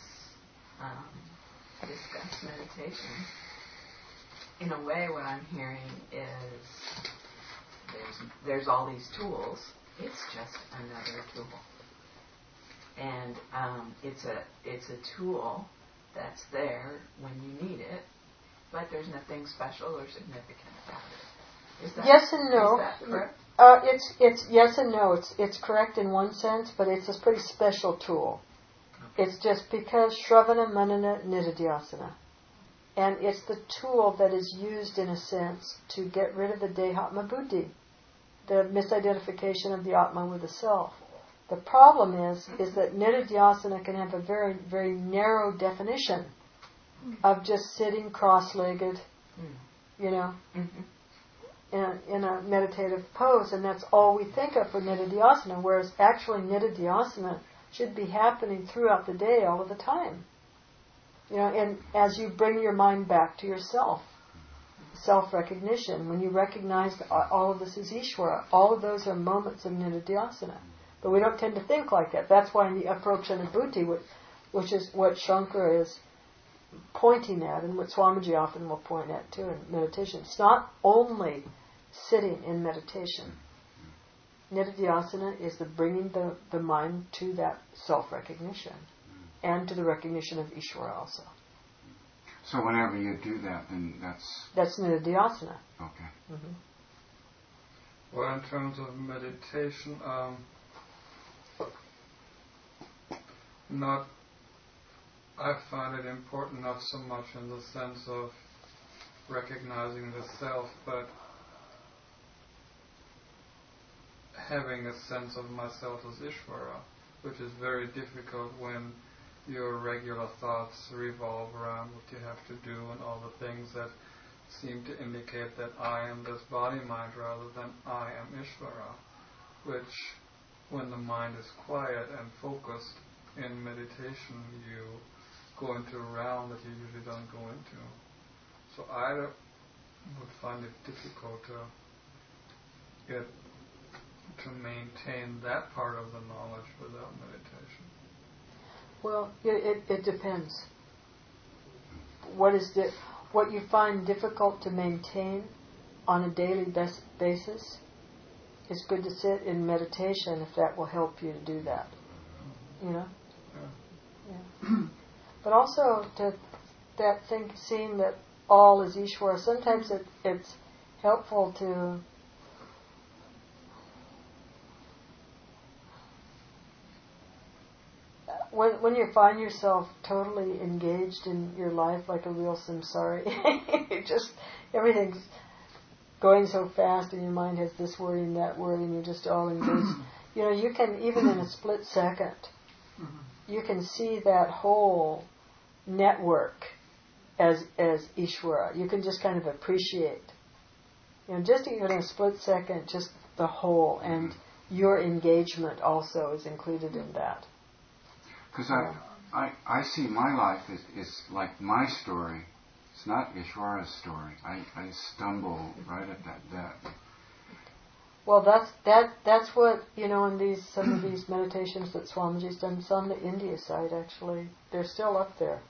meditation, in a way, what I'm hearing is there's all these tools. It's just another tool. And it's a tool that's there when you need it, but there's nothing special or significant about it. Is that,
yes and no.
Is that correct?
It's yes and no. It's correct in one sense, but it's a pretty special tool. Okay. It's just because Shravana, Manana, Nididhyasana. And it's the tool that is used, in a sense, to get rid of the Dehatma Buddhi, the misidentification of the Atma with the self. The problem is that Nididhyasana can have a very, very narrow definition of just sitting cross-legged, you know, in a meditative pose, and that's all we think of for Nididhyasana, whereas actually Nididhyasana should be happening throughout the day, all of the time. You know, and as you bring your mind back to yourself, self-recognition, when you recognize that all of this is Ishvara, all of those are moments of Nididhyasana. But we don't tend to think like that. That's why in the Aprokshanabhuti, which is what Shankara is pointing at, and what Swamiji often will point at too in meditation, it's not only sitting in meditation. Nididhyasana is the bringing the mind to that self-recognition and to the recognition of Ishvara also.
So whenever you do that, then
that's Nididhyasana.
Okay.
Mm-hmm.
Well, in terms of meditation, not, I find it important not so much in the sense of recognizing the self, but having a sense of myself as Ishvara, which is very difficult when your regular thoughts revolve around what you have to do and all the things that seem to indicate that I am this body-mind rather than I am Ishvara, which, when the mind is quiet and focused in meditation, you go into a realm that you usually don't go into. So I would find it difficult to maintain that part of the knowledge without meditation.
Well, it depends. What you find difficult to maintain on a daily basis is good to sit in meditation if that will help you to do that. You know? Yeah. But also seeing that all is Ishvara, sometimes it's helpful to when you find yourself totally engaged in your life like a real samsari, everything's going so fast and your mind has this worry and that worry and you're just all engaged. You can, even in a split second, you can see that whole network as Ishvara. You can just kind of appreciate, just even in a split second, just the whole, and your engagement also is included in that.
Because I see my life is like my story. It's not Ishvara's story. I stumble right at that depth.
Well, that's what, in some of these meditations that Swamiji's done, some on the India side actually, they're still up there,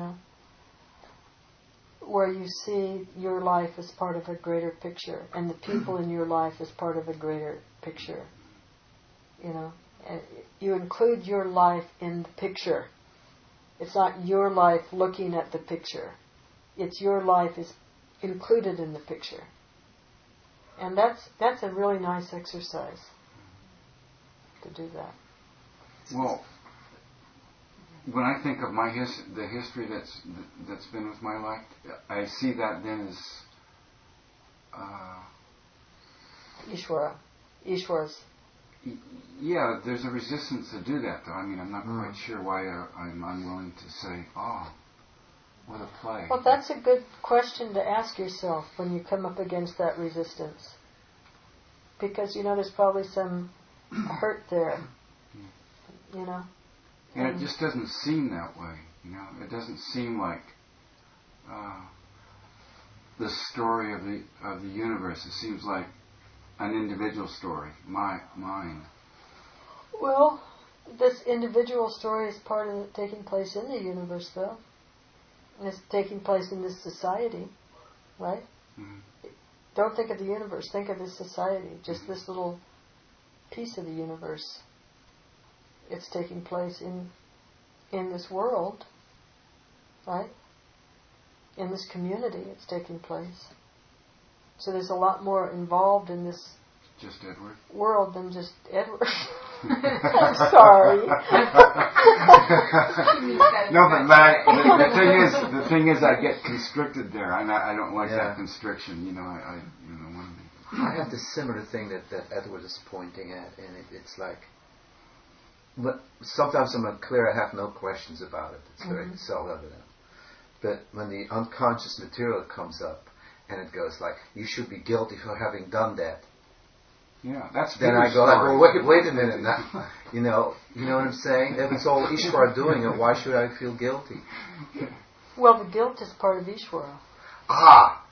where you see your life as part of a greater picture, and the people in your life as part of a greater picture, And you include your life in the picture. It's not your life looking at the picture. It's your life is included in the picture. And that's a really nice exercise to do that.
Well, when I think of the history that's been with my life, I see that then as
Ishvara's.
Yeah, there's a resistance to do that, though. I mean, I'm not quite sure why I'm unwilling to say, what a play.
Well, that's a good question to ask yourself when you come up against that resistance. Because, there's probably some hurt there,
And it just doesn't seem that way, It doesn't seem like the story of the universe. It seems like an individual story, mine.
Well, this individual story is part of it taking place in the universe, though. And it's taking place in this society, right? Mm-hmm. Don't think of the universe, think of this society, just this little piece of the universe. It's taking place in this world, right? In this community, it's taking place. So there's a lot more involved in this
just Edward
world than just Edward. I'm sorry.
No, but the thing is, I get constricted there, and I don't like that constriction.
I have this similar thing that Edward is pointing at, and it's like, but sometimes I'm unclear. I have no questions about it. It's very self-evident. But when the unconscious material comes up, and it goes like, you should be guilty for having done that.
Yeah, that's
then I go, wait a minute now. You know what I'm saying? If it's all Ishvara doing it, why should I feel guilty?
Well, the guilt is part of Ishvara.
Ah.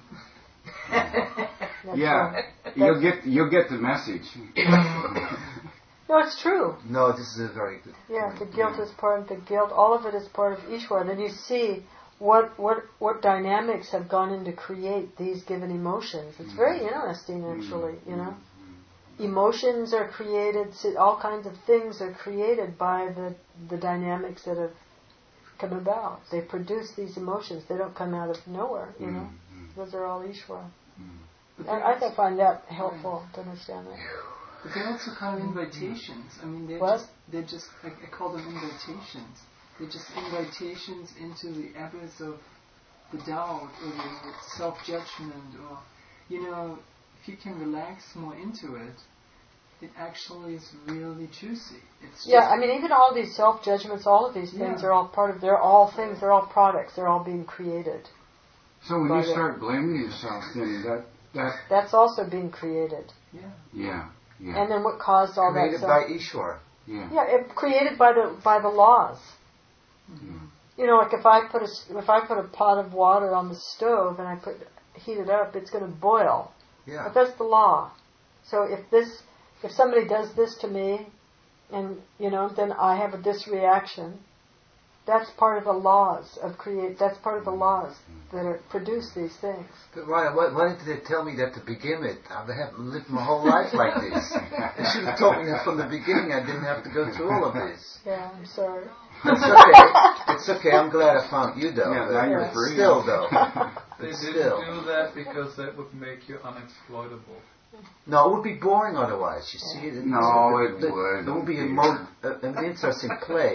Yeah, you'll get the message.
No, it's true.
No, this is a very good.
Yeah, the guilt is part of the guilt. All of it is part of Ishvara. Then you see what dynamics have gone in to create these given emotions. It's very interesting, actually. Emotions are created. All kinds of things are created by the dynamics that have come about. They produce these emotions. They don't come out of nowhere. Those are all Ishvara. I find that helpful to understand that.
But they're also kind of invitations. I mean, they're just I call them invitations. They're just invitations into the abyss of the doubt or the self-judgment, or, you know, if you can relax more into it, it actually is really juicy. It's
I mean, even all these self-judgments, all of these things are all part of, they're all things, they're all products, they're all being created.
So when you start blaming yourself, then
that's also being created.
Yeah.
And then what caused all
created
that?
Created by Ishwara.
Yeah, it created by the laws.
Mm-hmm.
You know, like if I put a pot of water on the stove and I heat it up, it's going to boil.
Yeah.
But that's the law. So if somebody does this to me, and you know, then I have this reaction. That's part of the laws of create. That's part of the laws that produce these things.
But why didn't they tell me that to begin with? I have lived my whole life like this. They should have told me that from the beginning. I didn't have to go through all of this.
Yeah, I'm sorry.
It's okay. It's okay. I'm glad I found you, though.
Yeah, now you're free.
Still, though.
They didn't do that because that would make you unexploitable.
No, it would be boring otherwise. You see, it would. It would be an interesting play.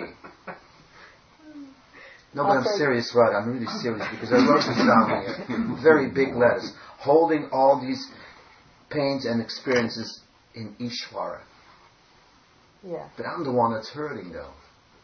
No, but I'm serious, right? I'm really serious because I wrote this down here, very big letters, holding all these pains and experiences in Ishvara.
Yeah.
But I'm the one that's hurting, though.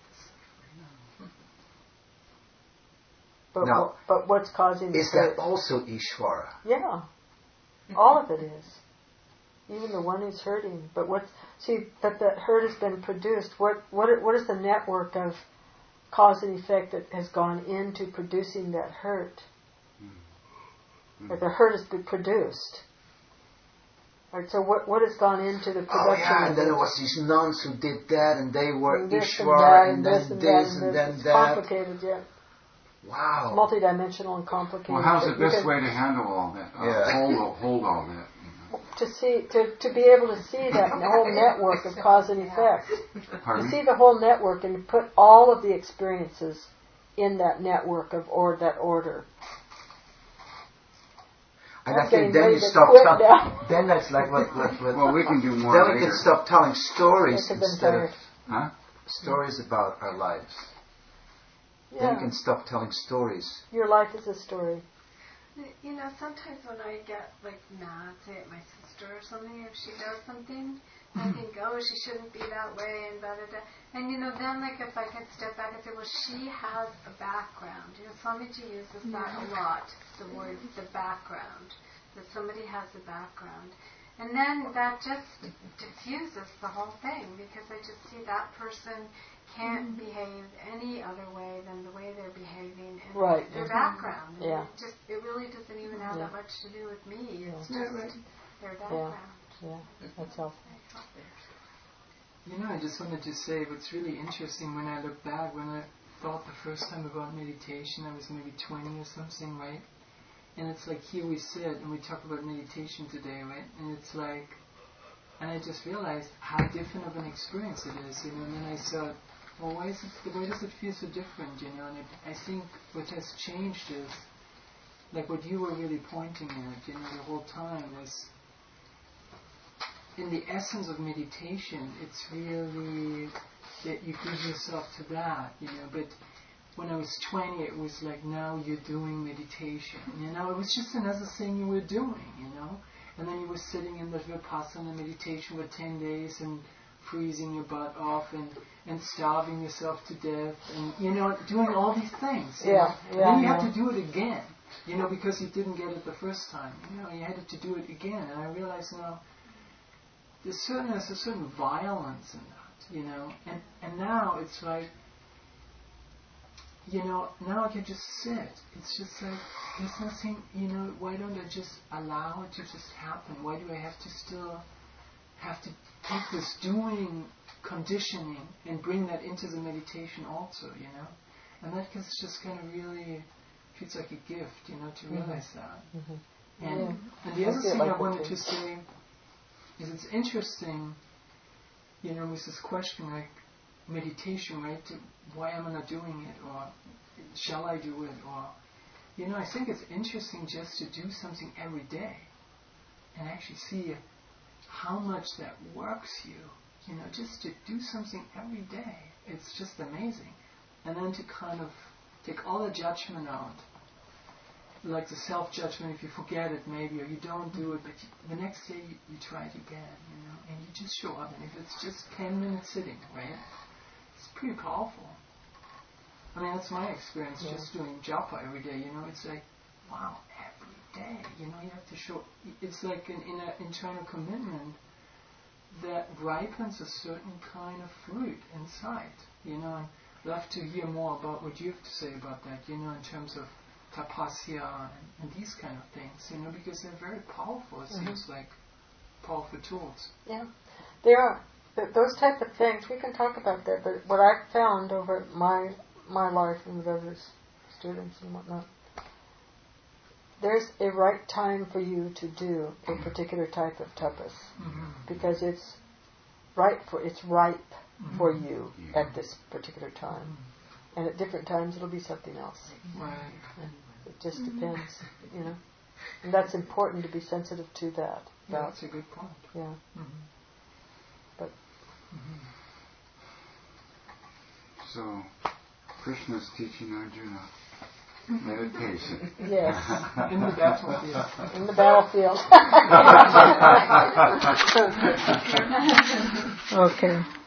But what's causing the
is
hurt?
that also Ishvara?
Yeah. All of it is. Even the one who's hurting. But the hurt has been produced. What is the network of cause and effect that has gone into producing that hurt? That the hurt has been produced. Right, so what has gone into the production?
Oh yeah, and then there was these nuns who did that, and they were Ishvara, and then this, and then
it's
that.
Complicated, yeah.
Wow.
Multidimensional and complicated.
Well, how's the best way to handle all that? Hold all that.
To be able to see that whole network of cause and effect.
Pardon?
To see the whole network and put all of the experiences in that network of that order.
And I think then you stop telling. Then that's like what.
Well, we can do more.
Then we can stop telling stories instead of stories about our lives.
Yeah.
Then you can stop telling stories.
Your life is a story.
You know, sometimes when I get like mad, say at my sister or something, if she does something, I think, oh, she shouldn't be that way, and da da da. And you know, then like if I can step back and say, well, she has a background. You know, Swamiji uses that a lot. The word, the background, that somebody has a background, and then that just diffuses the whole thing because I just see that person can't behave any other way than the way they're behaving in their background.
Yeah.
It really doesn't even have that much to do with me. It's just their background.
Yeah, that's helpful.
You know, I just wanted to say what's really interesting when I look back, when I thought the first time about meditation, I was maybe 20 or something, right? And it's like here we sit and we talk about meditation today, right? And it's like, and I just realized how different of an experience it is, you know, and then I thought, well, why does it feel so different, you know? And I think what has changed is, like what you were really pointing at, you know, the whole time was, in the essence of meditation, it's really that you give yourself to that, you know, but when I was 20, it was like, now you're doing meditation, you know, it was just another thing you were doing, you know, and then you were sitting in the Vipassana meditation for 10 days and freezing your butt off and starving yourself to death and, you know, doing all these things. And then you have to do it again, you know, because you didn't get it the first time. You know, you had to do it again. And I realized now there's a certain violence in that, you know. And now it's like, you know, now I can just sit. It's just like, there's nothing, you know, why don't I just allow it to just happen? Why do I have to still have to take this doing conditioning and bring that into the meditation also, you know? And that is just kind of really feels like a gift, you know, to realize that. And the other thing I wanted to say is it's interesting, you know, with this question like meditation, right? Why am I not doing it? Or shall I do it? Or, you know, I think it's interesting just to do something every day and actually see how much that works you. You know, just to do something every day, it's just amazing. And then to kind of take all the judgment out, like the self-judgment if you forget it maybe, or you don't do it, but the next day you try it again, you know, and you just show up. And if it's just 10 minutes sitting, right, it's pretty powerful. I mean, that's my experience just doing japa every day, you know. It's like, wow, every day, you know, you have to show, it's like an internal commitment that ripens a certain kind of fruit inside, you know. I'd love to hear more about what you have to say about that, you know, in terms of tapasya and these kind of things, you know, because they're very powerful. It seems like powerful tools.
Yeah, they are. Those type of things, we can talk about that, but what I've found over my life and with other students and whatnot, there's a right time for you to do a particular type of tapas, because it's ripe for you at this particular time. And at different times it'll be something else.
Right.
And it just depends, you know. And that's important to be sensitive to that.
Yeah, that's a good point.
Yeah. But
so, Krishna's teaching Arjuna meditation.
yes.
In the battlefield.
In the battlefield. Okay.